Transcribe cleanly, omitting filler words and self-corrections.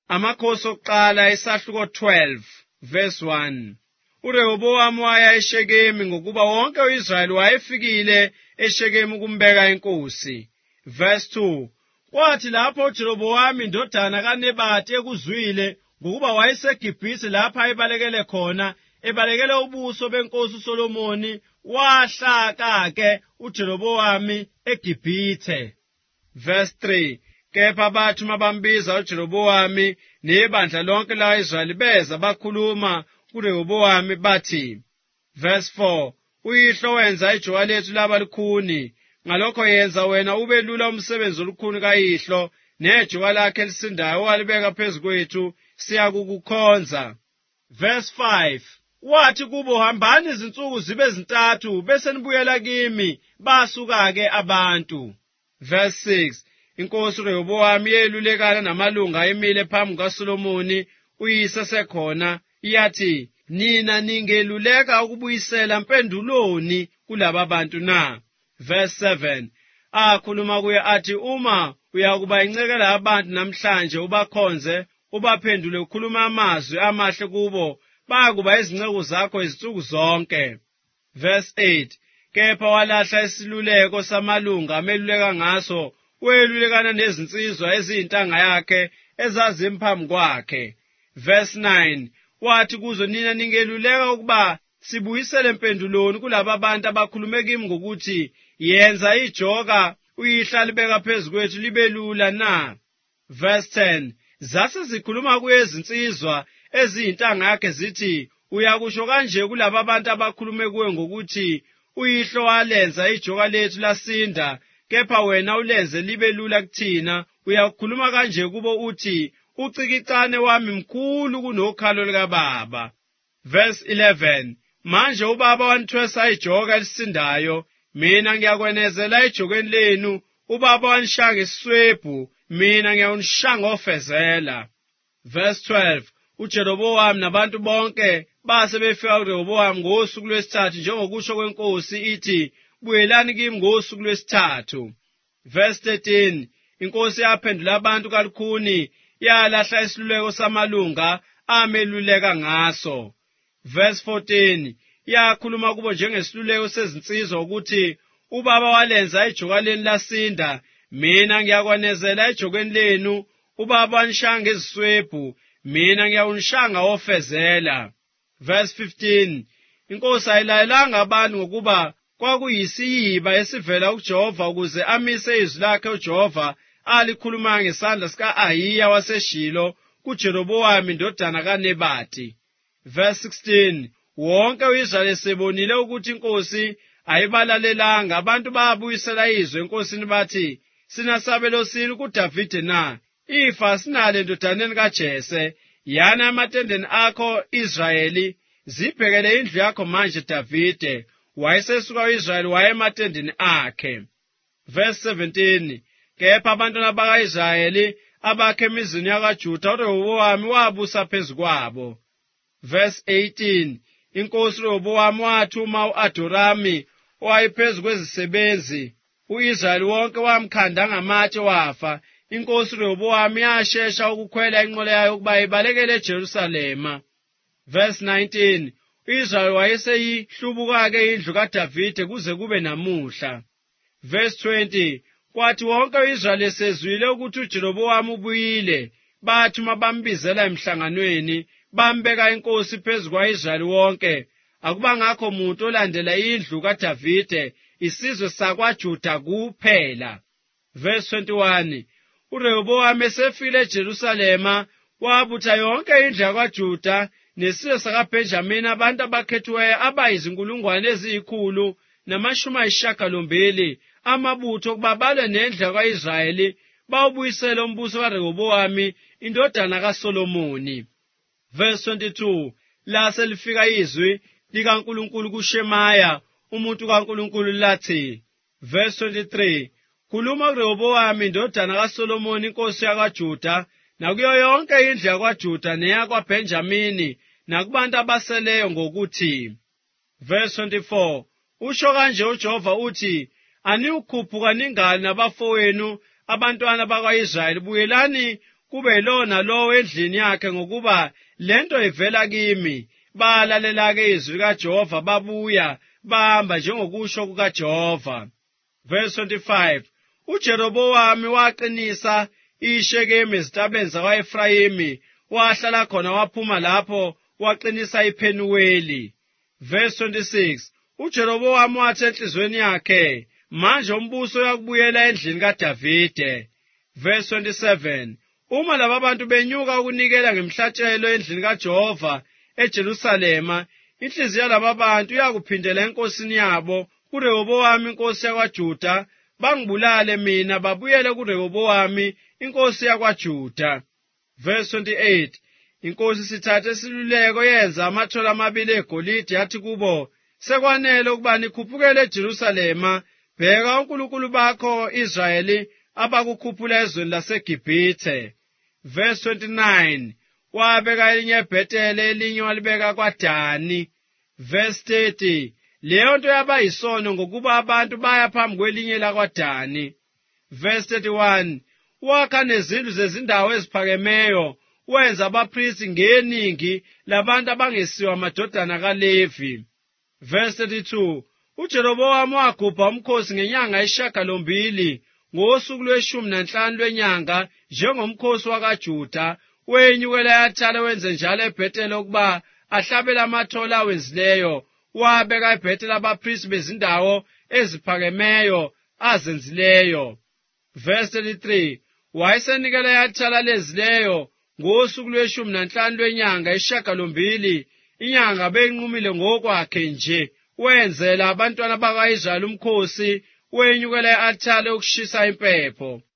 Amakhosi okuqala isahluko 12 verse 1. uRehobowamu waya eShekemi ngokuba wonke uIsrayeli wayefikile eShekemi ukumbeka inkosi. Verse 2. Kwathi lapho uJerobhowamu indodana kaNebati ekuzwile ngokuba wayeseGibhithe lapha ebalekele khona, ebalekele ubuso benkosi uSolomoni, wahlaka-ke uJerobhowamu eGibhithe. Verse 3. Kepha bathi mabambiza uJerobhowamu nebandla lonke la-Israyeli beza bakhuluma kuRehobowamu bathi. Verse 4. Uyihlo wenza ijoka lethu laba lukhuni, ngalokho yenza wena ube lula umsebenzi olukhuni kayihlo, nejoka lakhe elisindayo walibeka phezu kwethu, siyakukukhonza. Verse 5. Wathi kubo, hambani izinsuku zibe 3 bese nibuyela kimi, basuka-ke abantu. Verse 6. Inkosi uRehobowamu yelulekana namalunga emile phambi kukaSolomoni uyise sekhona, yathi, nina ningeluleka ukubuyisela mpenduloni kulaba bantu na? Verse 7. Akhuluma kuye athi, uma uyakuba incekela abantu namhlanje ubakhonze, ubaphendule ukhuluma amazwi amahle kubo, bakuba izinceku zakho izinsuku zonke. Verse 8. Kepha walahla isiluleko samalunga ameluleka ngaso, welulekana nezinsizwa eziyintanga yakhe ezazimphambi kwakhe. Verse 9. Wathi kuzo, nina ningeluleka ukuba sibuyisele mpenduloni kulaba abantu abakhulume kimi ngokuthi, yenza ijoka uyihla libeka phezu kwethu libe lula na? Verse 10. Zase zikhuluma kuye izinsizwa eziyintanga yakhe zithi, uyakusho kanje kulaba abantu abakhulume kuwe ngokuthi, uyihlo walenza ijoka lethu lasinda, kepha wena ulenze libe lula kuthina. Uyakhuluma kanje kubo uthi, ucikicane wami mkhulu kunokhalo likababa. Verse 11. Manje ubaba wanithwesa ijoka elisindayo, mina ngiyakwenezela ejokeni lenu. Ubaba wanishanga isiswebhu, mina ngiyawunishanga ofezela. Verse 12. uJerobhowamu nabantu bonke base befika kuRehobowamu ngosuku lwesithathu njengokusho kwenkosi ithi, buyelani kimi ngosuku lwesithathu. Verse 13. Inkosi yaphendula abantu kalukhuni, yalahla isiluleko samalunga ameluleka ngaso. Verse 14. Yakhuluma kubo njengesiluleko sezinsizwa ukuthi, ubaba walenza ijoka leni lasinda, mina ngiyakwanezela ejokeni lenu. Ubaba wanishanga iziswebhu, mina ngiyawunishanga ofezela. Verse 15. Inkosi ayilayelanga abantu ngokuba kwakuyisiyiba esivela kuJehova ukuze amise izwi lakhe uJehova alikhuluma ngesandla sika-Ahiya waseShilo kuJerobhowamu indodana kaNebati. Verse 16. Wonke u-Israyeli sebonile ukuthi inkosi ayibalalelanga, abantu babuyisela izwi enkosini bathi, sinasabelo sini kuDavide na? Ifa sinalo endodaneni kaJese. Yana ematendeni akho Israyeli, zibhekele indlu yakho manje Davide. Wayesesuka u-Israyeli waye ematendeni akhe. Verse 17. Kepha abantwana baka-Israyeli abakhe emizini yakaJuda uRehobowamu wabusa phezu kwabo. Verse 18. Inkosi uRehobowamu wathuma u-Adorami owayephezu kwezisebenzi. U-Israyeli wonke wamkhanda ngamatshe wafa. Inkosi uRehobowamu yashesha ukukhwela inqola yayo ukuba ibalekele eJerusalema. Verse 19. U-Israyeli wayeseyihlubuka-ke indlu kaDavide kuze kube namuhla. Verse 20. Kwathi wonke u-Israyeli esezwile ukuthi uJerobhowamu ubuyile, bathi mabambizela emhlanganweni, bambeka inkosi phezu kwa-Israyeli wonke. Akubangakho muntu olandela indlu kaDavide, isizwe sakwaJuda kuphela. Verse 21. uRehobowamu esefikile eJerusalema, wabutha yonke indlu yakwaJuda nesizwe sakaBhenjamini, abantu abakhethiweyo abayizinkulungwane eziyi180, amabutho ukuba balwe nendlu yakwa-Israyeli bawubuyisele umbuso kaRehobowamu indodana kaSolomoni. Verse 22. Lase lifika izwi likaNkulunkulu kuShemaya umuntu kaNkulunkulu lathi. Verse 23. Khuluma kuRehobowamu indodana kaSolomoni inkosi yakwaJuda, nakuyo yonke indlu yakwaJuda neyakwaBhenjamini, nakubantu abaseleyo ngokuthi. Verse 24. Usho kanje uJehova uthi, aniukhuphuka ningani nabafowenu abantwana bakwa-Israyeli, buyelani kube yilona lowo endlini yakhe ngokuba lento ivela kimi. Balalela-ke izwi likaJehova babuya bahamba njengokusho kukaJehova. Verse 25. uJerobhowamu waqinisa iShekemu ezintabeni zakwa-Efrayimi, wahlala khona waphuma lapho waqinisa iPhenuweli. Verse 26. uJerobhowamu wathi enhliziyweni yakhe, manje umbuso uyakubuyela endlini kaDavide. Verse 27. Uma laba bantu benyuka ukunikela ngemhlatshelo endlini kaJehova eJerusalema, inhliziyo yalaba bantu iyakuphindela enkosini yabo kuRehobhowami inkosi yakwaJuda, bangibulale mina babuyele kuRehobhowami inkosi yakwaJuda. Verse 28. Inkosi sithathe isiluleko yenza amathola amabili egolide yathi kubo, sekwanele ukuba nikhuphukele eJerusalema, bheka uNkulunkulu bakho Israyeli abakukhuphula ezweni laseGibhithe. Verse 29. Wabeka elinye eBhethele elinye walibeka kwaDani. Verse 30. Leyo nto yaba yisono ngokuba abantu baya phambi kwelinye lakwaDani. Verse 31. Wakha nezindlu zezindawo eziphakemeyo, wenza abaphristi ngeningi labantu abangesiwa amadodana kaLevi. Verse 32. uJerobhowamu wagubha umkhosi ngenyanga yesishiyagalombili ngosuku lwe-15 lwenyanga njengomkhosi wakaJuda, wenyukela yathale wenze njalo eBhethele ukuba ahlabele amathola awenzileyo. Wabeka eBhethele abaphristi bezindawo eziphakemeyo azenzileyo. Verse 33. Wayesenikela yathale lezileyo ngosuku lwe-15 lwenyanga yesishiyagalombili, inyanga beyinqumile ngokwakhe nje, wenzela abantwana baka-Israyeli umkhosi, wenyukela yathale ukushisa impepho.